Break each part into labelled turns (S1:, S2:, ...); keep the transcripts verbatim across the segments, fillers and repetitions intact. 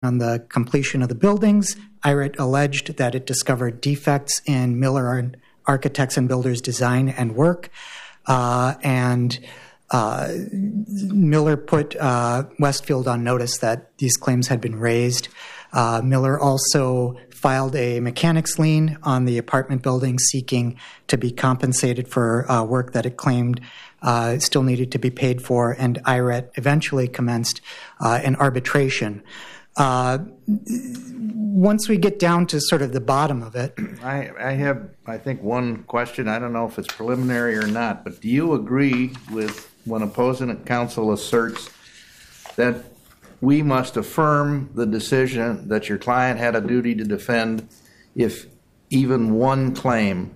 S1: on the completion of the buildings. I R E T alleged that it discovered defects in Miller Architects and Builders' design and work, uh, and uh, Miller put uh, Westfield on notice that these claims had been raised. Uh, Miller also filed a mechanics lien on the apartment building, seeking to be compensated for uh, work that it claimed uh, still needed to be paid for, and I R E T eventually commenced uh, an arbitration. Uh, once we get down to sort of the bottom of it,
S2: I, I have, I think, one question. I don't know if it's preliminary or not, but do you agree with when opposing counsel asserts that we must affirm the decision that your client had a duty to defend if even one claim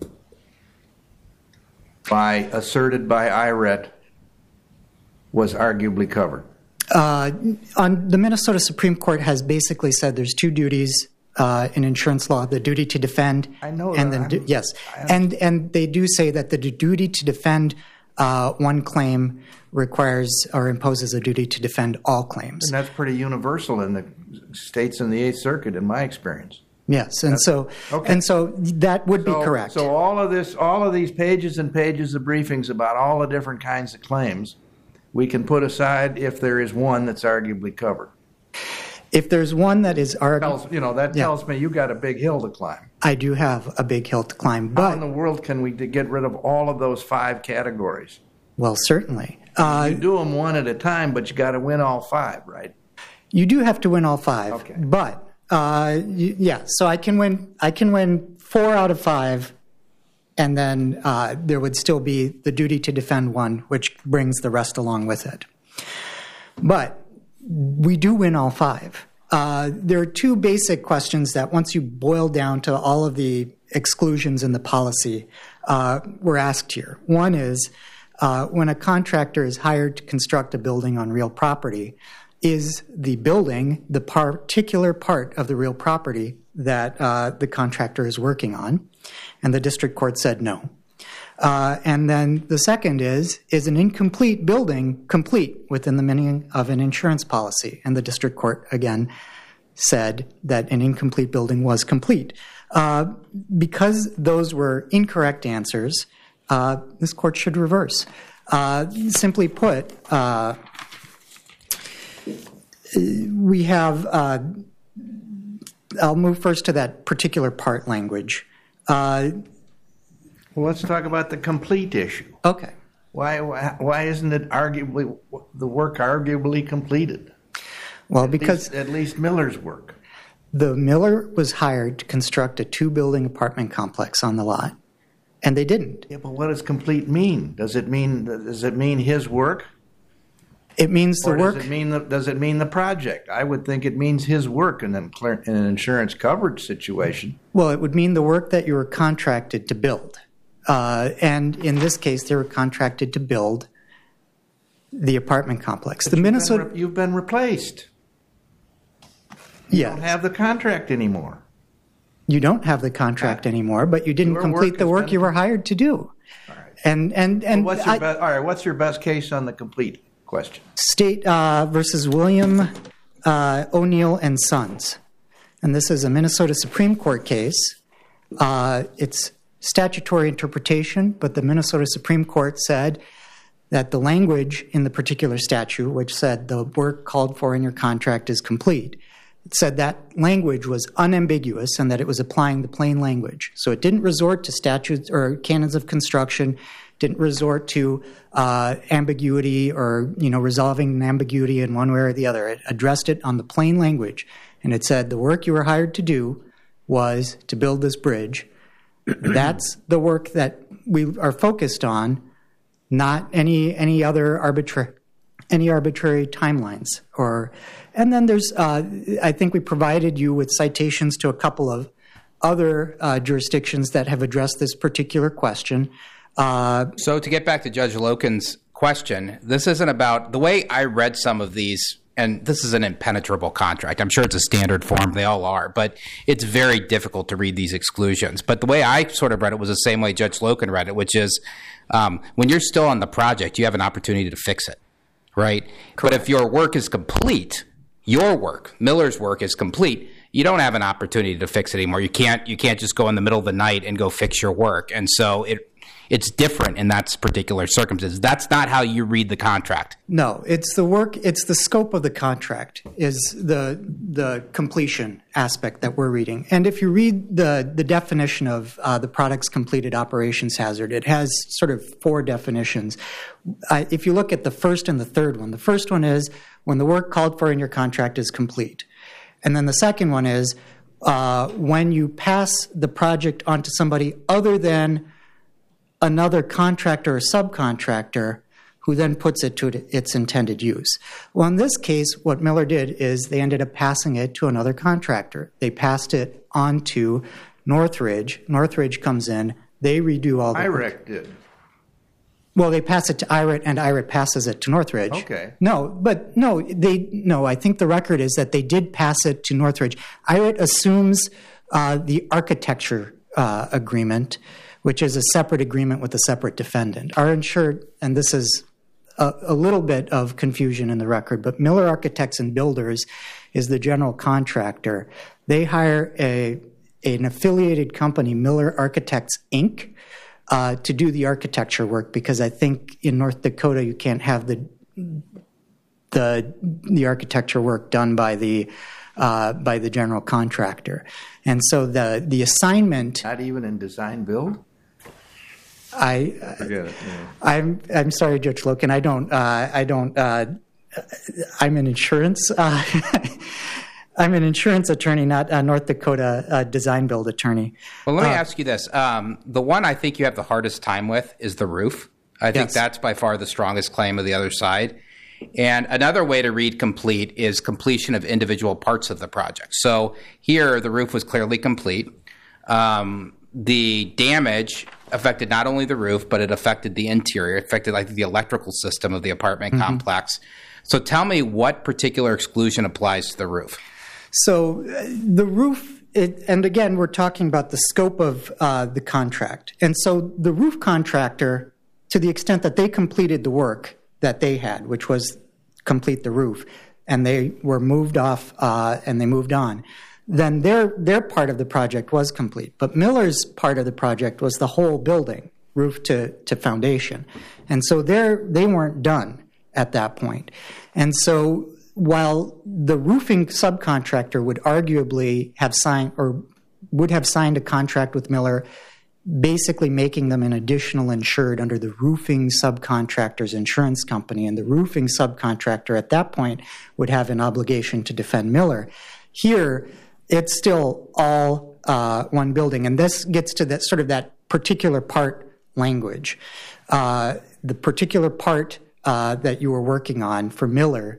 S2: by asserted by I R E T was arguably covered?
S1: Uh, on the Minnesota Supreme Court has basically said there's two duties uh, in insurance law: the duty to defend,
S2: I know
S1: and
S2: that.
S1: then du- yes, and and they do say that the duty to defend uh, one claim requires or imposes a duty to defend all claims.
S2: And that's pretty universal in the states in the Eighth Circuit, in my experience.
S1: Yes, and
S2: That's,
S1: so
S2: okay.
S1: and so that would
S2: so,
S1: be correct.
S2: So all of this, all of these pages and pages of briefings about all the different kinds of claims, we can put aside if there is one that's arguably covered.
S1: If there's one that is arguably,
S2: you know, that
S1: yeah.
S2: tells me you got a big hill to climb.
S1: I do have a big hill to climb, but
S2: how in the world can we get rid of all of those five categories?
S1: Well, certainly. Uh,
S2: you do them one at a time, but you got to win all five, right?
S1: You do have to win all five.
S2: Okay.
S1: But uh, you, yeah, so I can win. I can win four out of five, and then uh, there would still be the duty to defend one, which brings the rest along with it. But we do win all five. Uh, there are two basic questions that, once you boil down to all of the exclusions in the policy, uh, were asked here. One is, Uh, when a contractor is hired to construct a building on real property, is the building the particular part of the real property that uh, the contractor is working on? And the district court said no. Uh, and then the second is, is an incomplete building complete within the meaning of an insurance policy? And the district court, again, said that an incomplete building was complete. Uh, because those were incorrect answers, Uh, this court should reverse. Uh, simply put, uh, we have, uh, I'll move first to that particular part language. Uh,
S2: well, let's talk about the complete issue.
S1: Okay.
S2: Why, why, why isn't it arguably, the work arguably completed?
S1: Well,
S2: at
S1: because
S2: least, at least Miller's work.
S1: The Miller was hired to construct a two-building apartment complex on the lot. And they didn't.
S2: Yeah, but what does complete mean? Does it mean does it mean his work?
S1: It means the
S2: or
S1: work.
S2: Does it mean the, does it mean the project? I would think it means his work in an, in an insurance coverage situation.
S1: Well, it would mean the work that you were contracted to build, uh, and in this case, they were contracted to build the apartment complex.
S2: But
S1: the
S2: you've
S1: Minnesota.
S2: Been re- you've been replaced. You
S1: yeah.
S2: don't have the contract anymore.
S1: You don't have the contract anymore, but you didn't
S2: Your
S1: complete
S2: work
S1: the
S2: has
S1: work
S2: been-
S1: you were hired to do.
S2: All right.
S1: And and and
S2: Well, what's your
S1: I-
S2: be- all right? What's your best case on the complete question?
S1: State uh, versus William uh, O'Neill and Sons, and this is a Minnesota Supreme Court case. Uh, it's statutory interpretation, but the Minnesota Supreme Court said that the language in the particular statute, which said the work called for in your contract is complete, it said that language was unambiguous and that it was applying the plain language. So it didn't resort to statutes or canons of construction, didn't resort to uh, ambiguity or, you know, resolving an ambiguity in one way or the other. It addressed it on the plain language, and it said the work you were hired to do was to build this bridge. That's the work that we are focused on, not any any other arbitrary any arbitrary timelines. Or, and then there's, uh, I think we provided you with citations to a couple of other uh, jurisdictions that have addressed this particular question. Uh,
S3: so to get back to Judge Loken's question, this isn't about, the way I read some of these, and this is an impenetrable contract. I'm sure it's a standard form. They all are. But it's very difficult to read these exclusions. But the way I sort of read it was the same way Judge Loken read it, which is um, when you're still on the project, you have an opportunity to fix it, right? Correct. But if your work is complete, your work, Miller's work, is complete, you don't have an opportunity to fix it anymore. You can't you can't just go in the middle of the night and go fix your work. And so it it's different in that particular circumstance. That's not how you read the contract.
S1: No, it's the work, it's the scope of the contract is the the completion aspect that we're reading. And if you read the, the definition of uh, the product's completed operations hazard, it has sort of four definitions. Uh, if you look at the first and the third one, the first one is when the work called for in your contract is complete. And then the second one is uh, when you pass the project onto somebody other than another contractor or subcontractor who then puts it to its intended use. Well, in this case, what Miller did is they ended up passing it to another contractor. They passed it on to Northridge. Northridge comes in. They redo all the
S2: I R E
S1: work.
S2: C did.
S1: Well, they pass it to I R E T, and I R E T passes it to Northridge.
S2: Okay.
S1: No, but no, they no. I think the record is that they did pass it to Northridge. I R E T assumes uh, the architecture uh, agreement, which is a separate agreement with a separate defendant. Our insured, and this is a, a little bit of confusion in the record, but Miller Architects and Builders is the general contractor. They hire a an affiliated company, Miller Architects, Incorporated, Uh, to do the architecture work, because I think in North Dakota you can't have the the the architecture work done by the uh, by the general contractor, and so the the assignment.
S2: Not even in design build?
S1: I
S2: Forget it. Yeah.
S1: I'm I'm sorry, Judge Loken. I don't uh, I don't. Uh, I'm an insurance. Uh, I'm an insurance attorney, not a North Dakota uh, design build attorney.
S3: Well, let me
S1: uh,
S3: ask you this. Um, the one I think you have the hardest time with is the roof. I think
S1: yes.
S3: that's by far the strongest claim of the other side. And another way to read complete is completion of individual parts of the project. So here, the roof was clearly complete. Um, the damage affected not only the roof, but it affected the interior. It affected like the electrical system of the apartment mm-hmm. complex. So tell me what particular exclusion applies to the roof.
S1: So uh, the roof, it, and again, we're talking about the scope of uh, the contract. And so the roof contractor, to the extent that they completed the work that they had, which was complete the roof, and they were moved off uh, and they moved on, then their their part of the project was complete. But Miller's part of the project was the whole building, roof to, to foundation. And so they they weren't done at that point. And so while the roofing subcontractor would arguably have signed or would have signed a contract with Miller, basically making them an additional insured under the roofing subcontractor's insurance company, and the roofing subcontractor at that point would have an obligation to defend Miller. Here, it's still all uh, one building, and this gets to that sort of that particular part language. Uh, the particular part uh, that you were working on for Miller.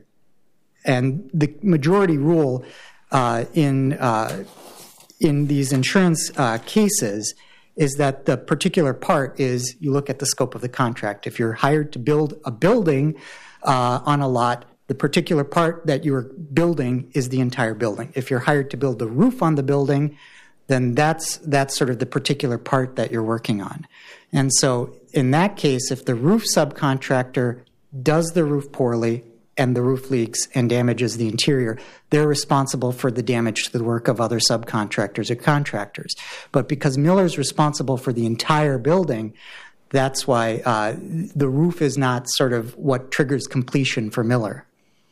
S1: And the majority rule uh, in uh, in these insurance uh, cases is that the particular part is you look at the scope of the contract. If you're hired to build a building uh, on a lot, the particular part that you're building is the entire building. If you're hired to build the roof on the building, then that's that's sort of the particular part that you're working on. And so in that case, if the roof subcontractor does the roof poorly, and the roof leaks and damages the interior, they're responsible for the damage to the work of other subcontractors or contractors. But because Miller's responsible for the entire building, that's why uh, the roof is not sort of what triggers completion for Miller.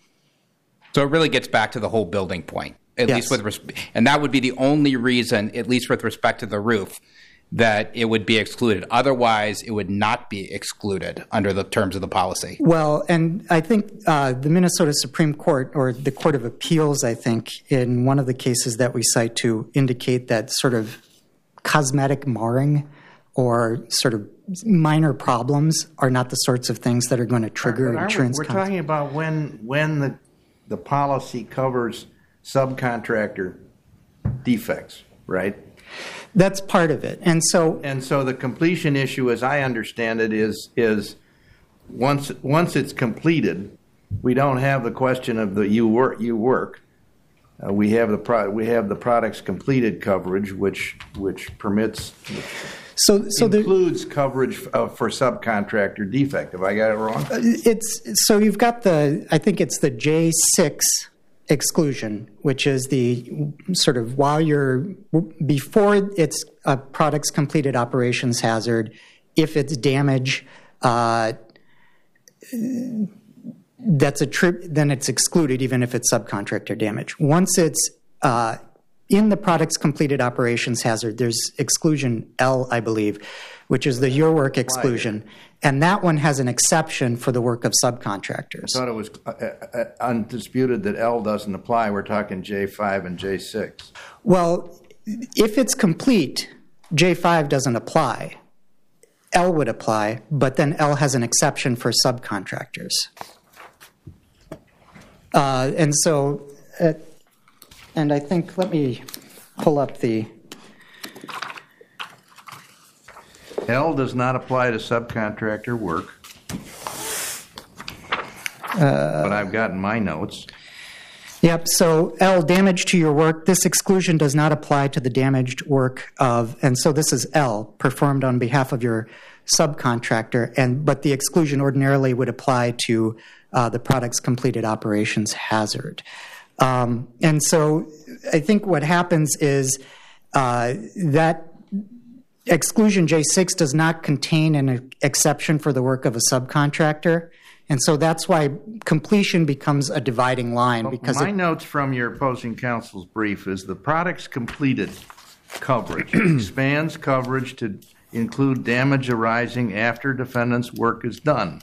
S3: So it really gets back to the whole building point, at
S1: yes.
S3: least with res- and that would be the only reason, at least with respect to the roof, that it would be excluded. Otherwise, it would not be excluded under the terms of the policy.
S1: Well, and I think uh, the Minnesota Supreme Court, or the Court of Appeals, I think, in one of the cases that we cite to indicate that sort of cosmetic marring or sort of minor problems are not the sorts of things that are going to trigger
S2: But
S1: insurance.
S2: We're
S1: con-
S2: talking about when when the the policy covers subcontractor defects, right?
S1: That's part of it. And so
S2: and so the completion issue, as I understand it, is is once once it's completed, we don't have the question of the you work you work. Uh, we have the pro- we have the product's completed coverage, which which permits which
S1: so so
S2: includes the, coverage uh, for subcontractor defect. Have I got it wrong?
S1: It's so you've got the I think it's the J six exclusion, which is the sort of while you're, before it's a product's completed operations hazard, if it's damage, uh, that's a trip, then it's excluded even if it's subcontractor damage. Once it's uh, in the product's completed operations hazard, there's exclusion L, I believe, which is the your work exclusion. And that one has an exception for the work of subcontractors.
S2: I thought it was uh, uh, undisputed that L doesn't apply. We're talking J five and J six.
S1: Well, if it's complete, J five doesn't apply. L would apply, but then L has an exception for subcontractors. Uh, and so, uh, and I think, let me pull up the...
S2: L does not apply to subcontractor work.
S1: Uh,
S2: but I've gotten my notes.
S1: Yep, so L, damage to your work. This exclusion does not apply to the damaged work of, and so this is L, performed on behalf of your subcontractor, and but the exclusion ordinarily would apply to uh, the product's completed operations hazard. Um, and so I think what happens is uh, that exclusion J six does not contain an exception for the work of a subcontractor. And so that's why completion becomes a dividing line. Because
S2: my
S1: it,
S2: notes from your opposing counsel's brief is the product's completed coverage expands coverage to include damage arising after defendant's work is done.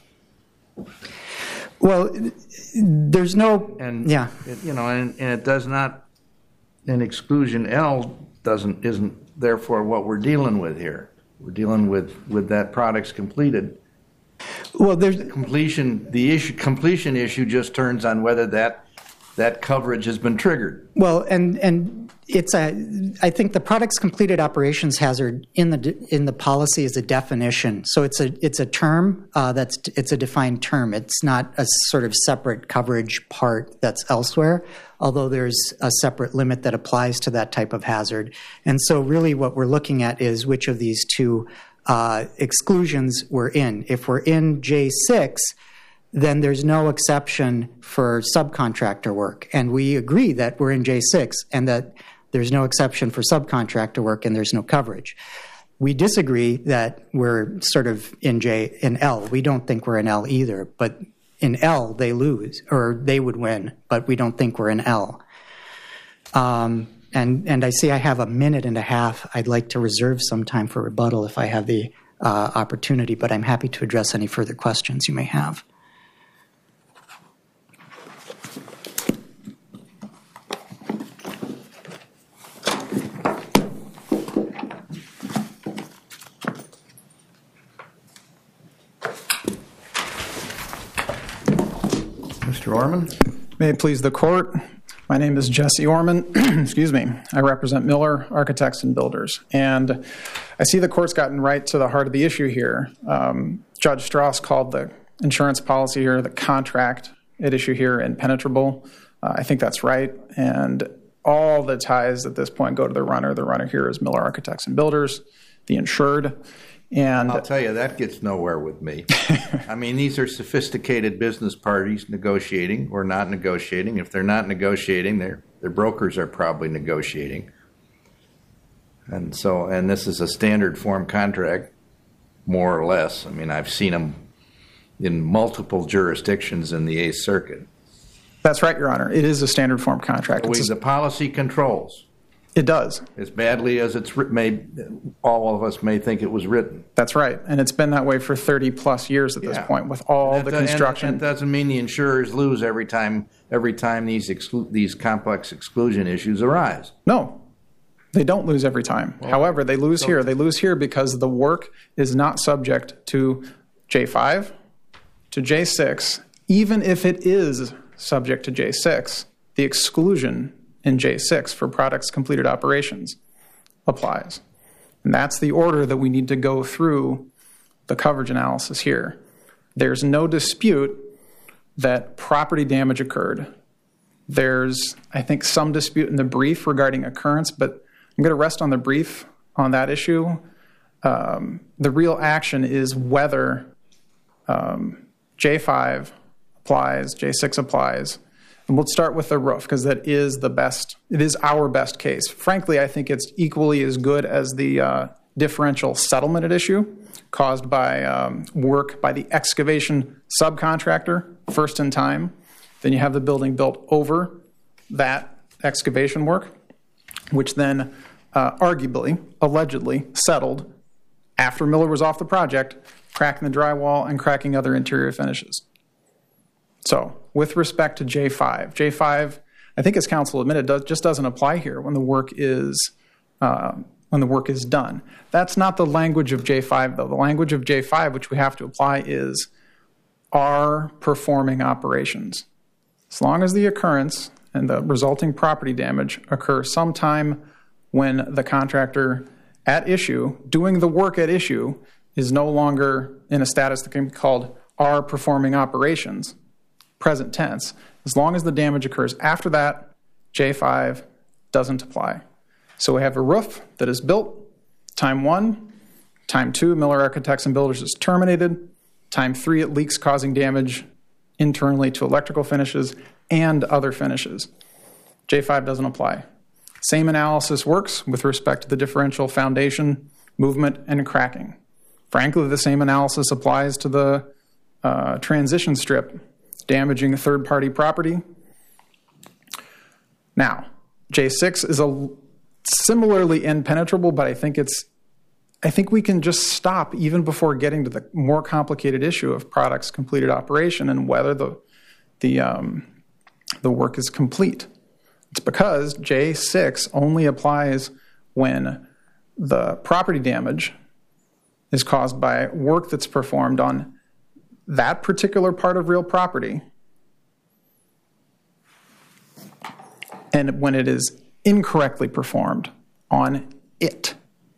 S1: Well, there's no,
S2: and
S1: yeah,
S2: it, you know, and, and it does not. An exclusion L doesn't isn't therefore what we're dealing with here. We're dealing with with that product's completed.
S1: Well, there's
S2: completion. The issue completion issue just turns on whether that that coverage has been triggered.
S1: Well, and and it's a. I think the product's completed operations hazard in the in the policy is a definition. So it's a it's a term uh, that's it's a defined term. It's not a sort of separate coverage part that's elsewhere. Although there's a separate limit that applies to that type of hazard. And so really what we're looking at is which of these two uh, exclusions we're in. If we're in J six, then there's no exception for subcontractor work. And we agree that we're in J six and that there's no exception for subcontractor work and there's no coverage. We disagree that we're sort of in J in L. We don't think we're in L either, but in L, they lose, or they would win, but we don't think we're in L. Um, and, and I see I have a minute and a half. I'd like to reserve some time for rebuttal if I have the uh, opportunity, but I'm happy to address any further questions you may have.
S2: Mister Orman?
S4: May it please the court. My name is Jesse Orman. Excuse me. I represent Miller Architects and Builders. And I see the court's gotten right to the heart of the issue here. Um, Judge Strauss called the insurance policy here, the contract at issue here, impenetrable. Uh, I think that's right. And all the ties at this point go to the runner. The runner here is Miller Architects and Builders, the insured. And
S2: I'll tell you, that gets nowhere with me. I mean, these are sophisticated business parties negotiating or not negotiating. If they're not negotiating, their their brokers are probably negotiating. And so, and this is a standard form contract, more or less. I mean, I've seen them in multiple jurisdictions in the Eighth Circuit.
S4: That's right, Your Honor. It is a standard form contract.
S2: We,
S4: It's a,
S2: the policy controls.
S4: It does.
S2: As badly as it's written, all of us may think it was written.
S4: That's right. And it's been that way for thirty plus years at this
S2: Yeah.
S4: point with all
S2: And
S4: the
S2: that-
S4: construction.
S2: And that doesn't mean the insurers lose every time every time these exclu- these complex exclusion issues arise.
S4: No, they don't lose every time. However, they lose
S2: so-
S4: here. They lose here because the work is not subject to J five, to J six. Even if it is subject to J six, the exclusion in J six for products completed operations applies. And that's the order that we need to go through the coverage analysis here. There's no dispute that property damage occurred. There's, I think, some dispute in the brief regarding occurrence, but I'm going to rest on the brief on that issue. Um, the real action is whether um, J five applies, J six applies, And we'll start with the roof because that is the best, it is our best case. Frankly, I think it's equally as good as the uh, differential settlement at issue caused by um, work by the excavation subcontractor, first in time. Then you have the building built over that excavation work, which then uh, arguably, allegedly settled after Miller was off the project, cracking the drywall and cracking other interior finishes. So, with respect to J five, J five, I think as counsel admitted, does, just doesn't apply here when the work is uh, when the work is done. That's not the language of J five, though. The language of J five, which we have to apply, is are performing operations. As long as the occurrence and the resulting property damage occur sometime when the contractor at issue, doing the work at issue, is no longer in a status that can be called are performing operations, present tense. As long as the damage occurs after that, J five doesn't apply. So we have a roof that is built, time one, time two, Miller Architects and Builders is terminated, time three, it leaks causing damage internally to electrical finishes and other finishes. J five doesn't apply. Same analysis works with respect to the differential foundation, movement, and cracking. Frankly, the same analysis applies to the uh, transition strip damaging a third-party property. Now, J six is a similarly impenetrable, but I think it's I think we can just stop even before getting to the more complicated issue of products completed operation and whether the the um, the work is complete. It's because J six only applies when the property damage is caused by work that's performed on that particular part of real property, and when it is incorrectly performed on it.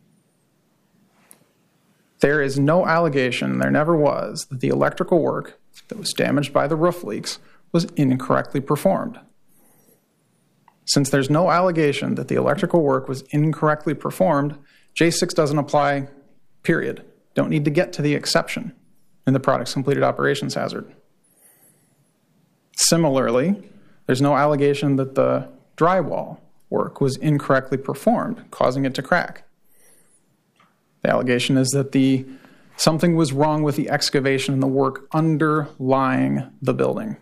S4: There is no allegation, there never was, that the electrical work that was damaged by the roof leaks was incorrectly performed. Since there's no allegation that the electrical work was incorrectly performed, J six doesn't apply, period. Don't need to get to the exception in the product's completed operations hazard. Similarly, there's no allegation that the drywall work was incorrectly performed, causing it to crack. The allegation is that the something was wrong with the excavation and the work underlying the building.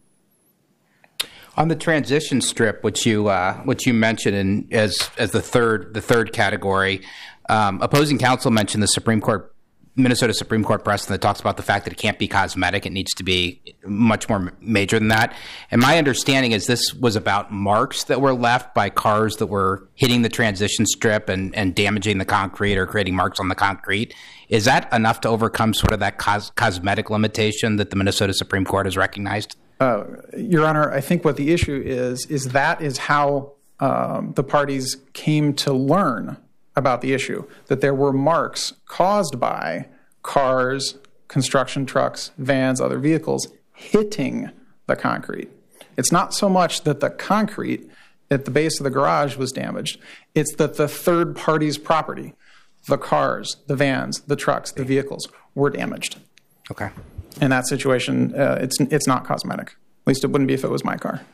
S3: On the transition strip, which you uh, which you mentioned in, as as the third the third category, um, opposing counsel mentioned the Supreme Court, Minnesota Supreme Court precedent that talks about the fact that it can't be cosmetic; it needs to be much more major than that. And my understanding is this was about marks that were left by cars that were hitting the transition strip and, and damaging the concrete or creating marks on the concrete. Is that enough to overcome sort of that cos- cosmetic limitation that the Minnesota Supreme Court has recognized?
S4: Uh, Your Honor, I think what the issue is, is that is how um, the parties came to learn about the issue, that there were marks caused by cars, construction trucks, vans, other vehicles hitting the concrete. It's not so much that the concrete at the base of the garage was damaged. It's that the third party's property, the cars, the vans, the trucks, the vehicles were damaged.
S3: Okay.
S4: In that situation, uh, it's it's not cosmetic. At least it wouldn't be if it was my car.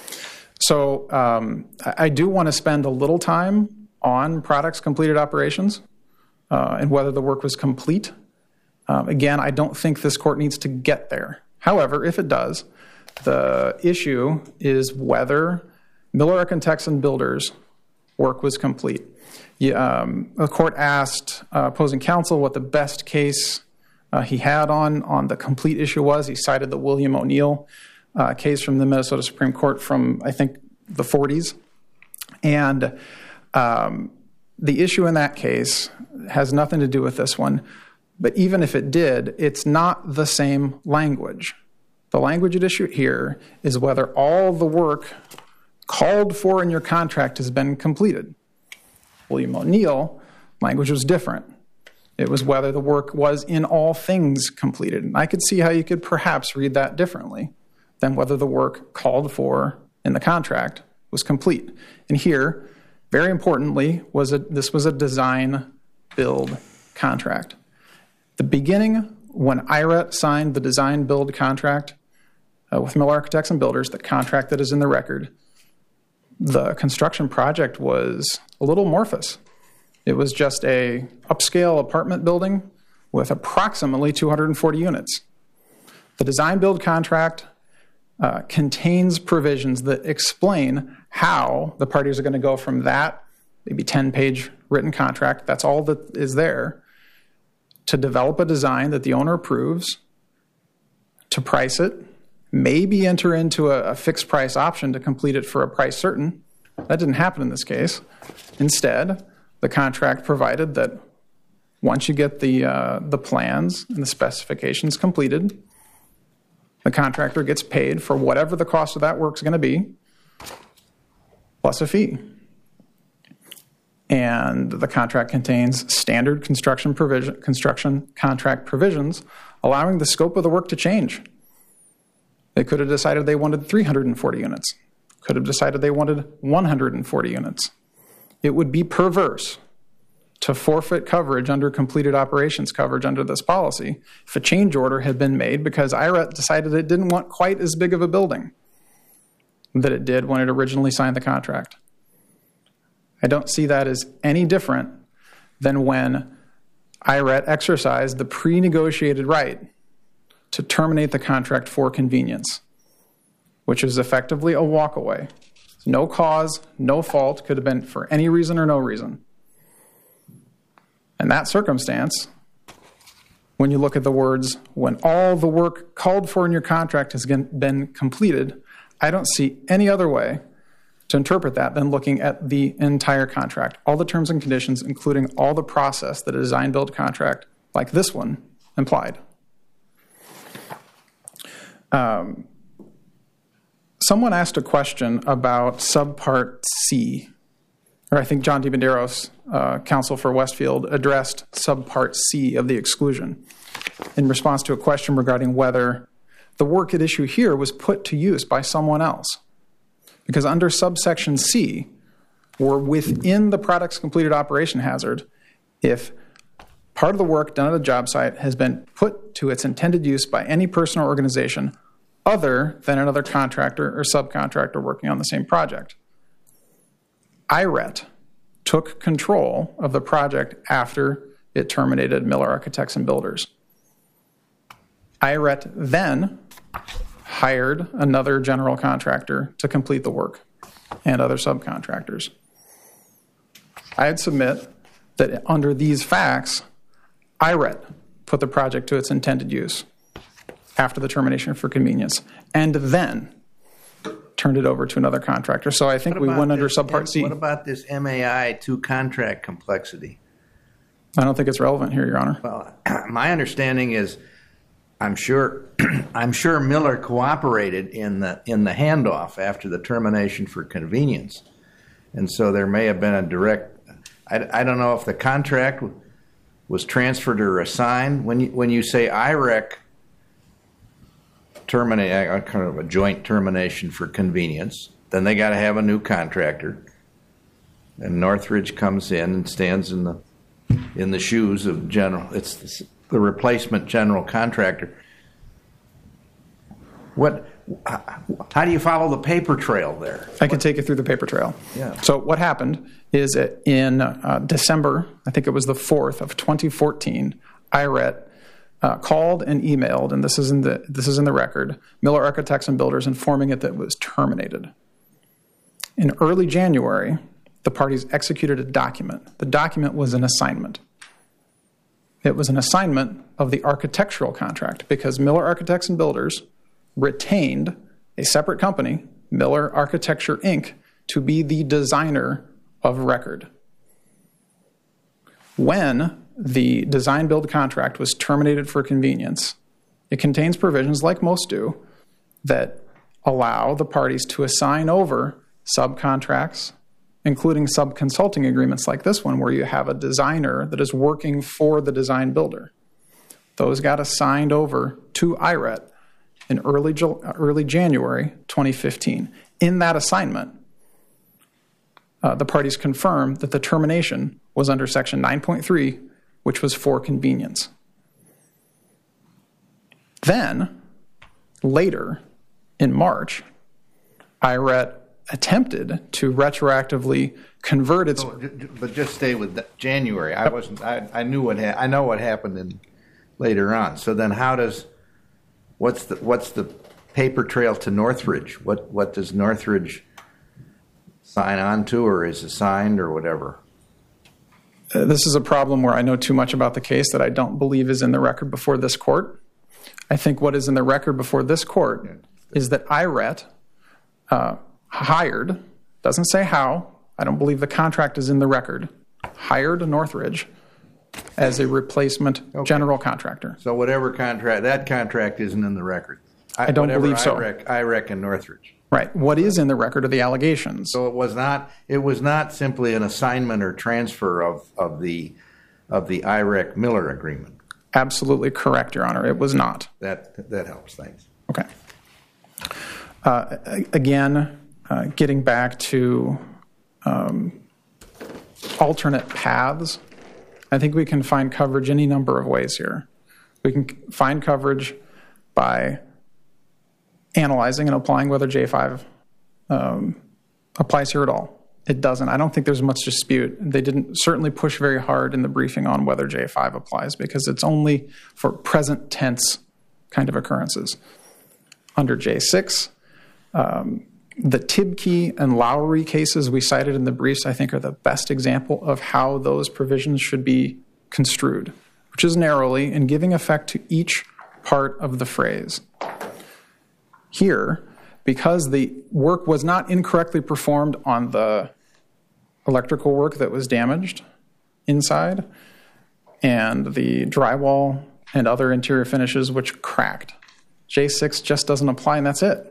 S4: So um, I, I do want to spend a little time on products completed operations uh, and whether the work was complete. Um, again, I don't think this court needs to get there. However, if it does, the issue is whether Miller Architects and Builders work was complete. Yeah, um, the court asked uh, opposing counsel what the best case Uh, he had on on the complete issue was. He cited the William O'Neill uh, case from the Minnesota Supreme Court from, I think, the forties. And um, the issue in that case has nothing to do with this one. But even if it did, it's not the same language. The language at issue here is whether all the work called for in your contract has been completed. William O'Neill, language was different. It was whether the work was in all things completed. And I could see how you could perhaps read that differently than whether the work called for in the contract was complete. And here, very importantly, was a, this was a design-build contract. The beginning, when I R E T signed the design-build contract, uh, with Miller Architects and Builders, the contract that is in the record, the construction project was a little amorphous. It was just a upscale apartment building with approximately two hundred forty units. The design build contract uh, contains provisions that explain how the parties are going to go from that maybe ten-page written contract, that's all that is there, to develop a design that the owner approves, to price it, maybe enter into a, a fixed price option to complete it for a price certain. That didn't happen in this case. Instead, the contract provided that once you get the uh, the plans and the specifications completed, the contractor gets paid for whatever the cost of that work is going to be, plus a fee. And the contract contains standard construction provision, construction contract provisions, allowing the scope of the work to change. They could have decided they wanted three hundred forty units. Could have decided they wanted one hundred forty units. It would be perverse to forfeit coverage under completed operations coverage under this policy if a change order had been made because I R E T decided it didn't want quite as big of a building that it did when it originally signed the contract. I don't see that as any different than when I R E T exercised the pre-negotiated right to terminate the contract for convenience, which is effectively a walkaway. No cause, no fault, could have been for any reason or no reason. In that circumstance, when you look at the words, when all the work called for in your contract has been completed, I don't see any other way to interpret that than looking at the entire contract, all the terms and conditions, including all the process that a design build contract like this one implied. Um, someone asked a question about subpart C, or I think John DiBenderos, uh, counsel for Westfield, addressed subpart C of the exclusion in response to a question regarding whether the work at issue here was put to use by someone else. Because under subsection C, or within the product's completed operation hazard, if part of the work done at a job site has been put to its intended use by any person or organization other than another contractor or subcontractor working on the same project. I R E T took control of the project after it terminated Miller Architects and Builders. I R E T then hired another general contractor to complete the work and other subcontractors. I'd submit that under these facts, I R E T put the project to its intended use after the termination for convenience and then turned it over to another contractor. So I think we went under subpart C.
S2: What about this M A I to contract complexity?
S4: I don't think it's relevant here, Your Honor.
S2: Well, my understanding is I'm sure I'm sure Miller cooperated in the in the handoff after the termination for convenience. And so there may have been a direct I, I don't know if the contract was transferred or assigned. When you, when you say I R E C terminate a kind of a joint termination for convenience, then they got to have a new contractor. And Northridge comes in and stands in the in the shoes of general. It's the replacement general contractor. What? How do you follow the paper trail there?
S4: I can take you through the paper trail.
S2: Yeah.
S4: So what happened is that in uh, December, I think it was the fourth of twenty fourteen, I R E T uh, called and emailed, and this is in the this is in the record, Miller Architects and Builders, informing it that it was terminated. In early January, the parties executed a document. The document was an assignment. It was an assignment of the architectural contract because Miller Architects and Builders retained a separate company, Miller Architecture, Incorporated, to be the designer of record. When the design build contract was terminated for convenience, it contains provisions, like most do, that allow the parties to assign over subcontracts, including sub-consulting agreements like this one, where you have a designer that is working for the design builder. Those got assigned over to I R E T in early early January twenty fifteen. In that assignment, uh, the parties confirmed that the termination was under Section nine point three, which was for convenience. Then, later, in March, I R E T attempted to retroactively convert its.
S2: So, but just stay with that January. I wasn't. I, I knew what ha- I know what happened in later on. So then, how does what's the what's the paper trail to Northridge? What what does Northridge sign on to, or is assigned, or whatever?
S4: Uh, this is a problem where I know too much about the case that I don't believe is in the record before this court. I think what is in the record before this court yeah. is that I R E T uh, hired, doesn't say how, I don't believe the contract is in the record, hired Northridge as a replacement okay. general contractor.
S2: So whatever contract, that contract isn't in the record.
S4: I, I don't believe so.
S2: I rec, I reckon Northridge.
S4: Right. What is in the record are the allegations.
S2: So it was not. It was not simply an assignment or transfer of, of the of the I R E C Miller agreement.
S4: Absolutely correct, Your Honor. It was not.
S2: That that helps. Thanks.
S4: Okay. Uh, again, uh, getting back to um, alternate paths, I think we can find coverage any number of ways here. We can find coverage by analyzing and applying whether J five um, applies here at all. It doesn't. I don't think there's much dispute. They didn't certainly push very hard in the briefing on whether J five applies because it's only for present tense kind of occurrences. Under J six, um, the Tibke and Lowry cases we cited in the briefs, I think, are the best example of how those provisions should be construed, which is narrowly in giving effect to each part of the phrase. Here, because the work was not incorrectly performed on the electrical work that was damaged inside and the drywall and other interior finishes which cracked, J six just doesn't apply and that's it.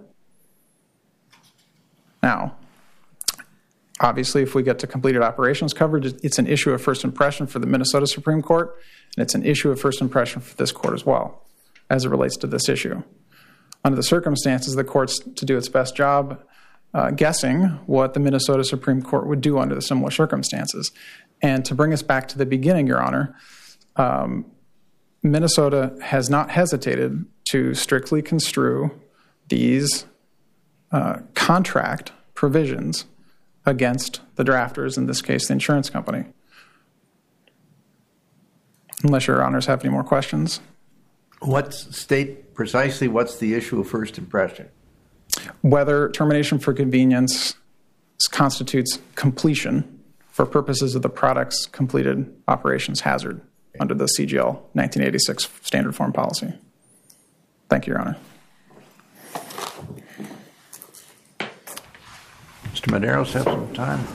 S4: Now, obviously, if we get to completed operations coverage, it's an issue of first impression for the Minnesota Supreme Court, and it's an issue of first impression for this court as well, as it relates to this issue. Under the circumstances, the court's to do its best job uh, guessing what the Minnesota Supreme Court would do under the similar circumstances. And to bring us back to the beginning, Your Honor, um, Minnesota has not hesitated to strictly construe these uh, contract provisions against the drafters, in this case, the insurance company. Unless Your Honors have any more questions.
S2: What's state precisely what's the issue of first impression?
S4: Whether termination for convenience constitutes completion for purposes of the product's completed operations hazard under the C G L nineteen eighty-six standard form policy. Thank you, Your Honor.
S2: Mister Medeiros, have some time.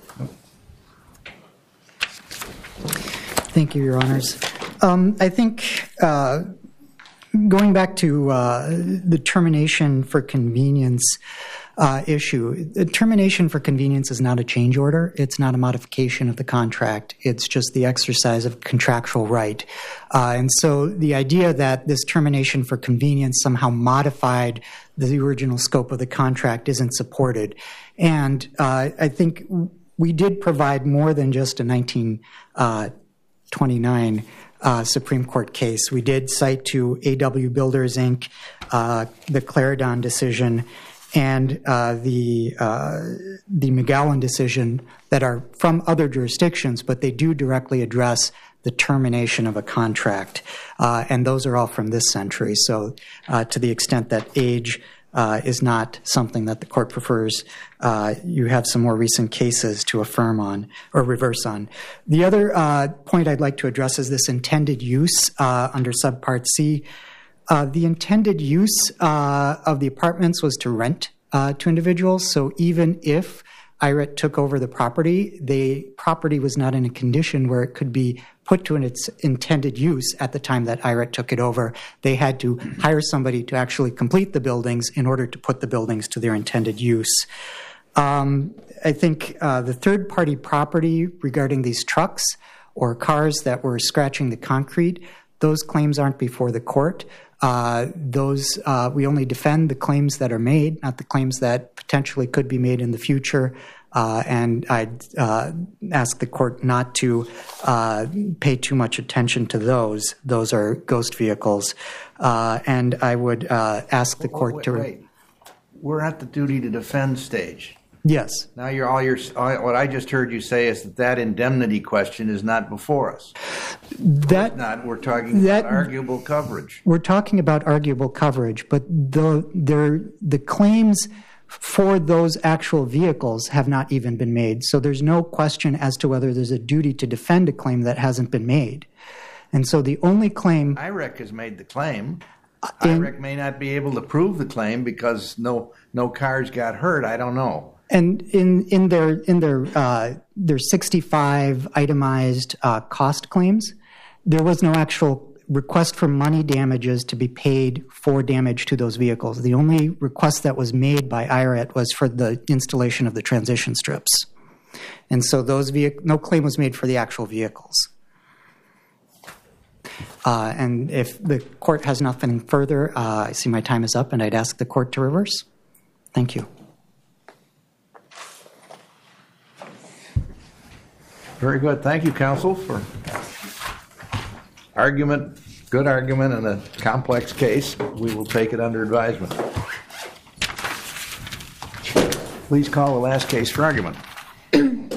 S1: Thank you, Your Honors. Um, I think uh, going back to uh, the termination for convenience uh, issue, the termination for convenience is not a change order. It's not a modification of the contract. It's just the exercise of contractual right. Uh, and so the idea that this termination for convenience somehow modified the original scope of the contract isn't supported. And uh, I think we did provide more than just a nineteen twenty-nine uh, Supreme Court case. We did cite to A W Builders, Incorporated, uh, the Clarendon decision, and uh, the uh, the McGowan decision that are from other jurisdictions, but they do directly address the termination of a contract. Uh, and those are all from this century. So uh, to the extent that age uh, is not something that the court prefers, uh, you have some more recent cases to affirm on or reverse on. The other uh, point I'd like to address is this intended use uh, under subpart C. Uh, the intended use uh, of the apartments was to rent uh, to individuals. So even if I R E T took over the property, the property was not in a condition where it could be put to its intended use at the time that I R E T took it over. They had to hire somebody to actually complete the buildings in order to put the buildings to their intended use. Um, I think uh, the third-party property regarding these trucks or cars that were scratching the concrete, those claims aren't before the court. Uh, those uh, we only defend the claims that are made, not the claims that potentially could be made in the future. Uh, and I'd uh, ask the court not to uh, pay too much attention to those. Those are ghost vehicles. Uh, and I would uh, ask the court
S2: wait,
S1: to...
S2: Wait. we're at the duty to defend stage.
S1: Yes.
S2: Now you're all your all, what I just heard you say is that that indemnity question is not before us.
S1: That
S2: Not we're talking
S1: that,
S2: about arguable coverage.
S1: We're talking about arguable coverage, but the there the claims for those actual vehicles have not even been made. So there's no question as to whether there's a duty to defend a claim that hasn't been made. And so the only claim
S2: I R E C has made the claim.
S1: in,
S2: I R E C may not be able to prove the claim because no no cars got hurt. I don't know.
S1: And in in their in their uh, their sixty-five itemized uh, cost claims, there was no actual request for money damages to be paid for damage to those vehicles. The only request that was made by I R E C was for the installation of the transition strips, and so those vehic- no claim was made for the actual vehicles. Uh, and if the court has nothing further, uh, I see my time is up, and I'd ask the court to reverse. Thank you.
S2: Very good. Thank you, counsel, for argument, good argument in a complex case. We will take it under advisement. Please call the last case for argument.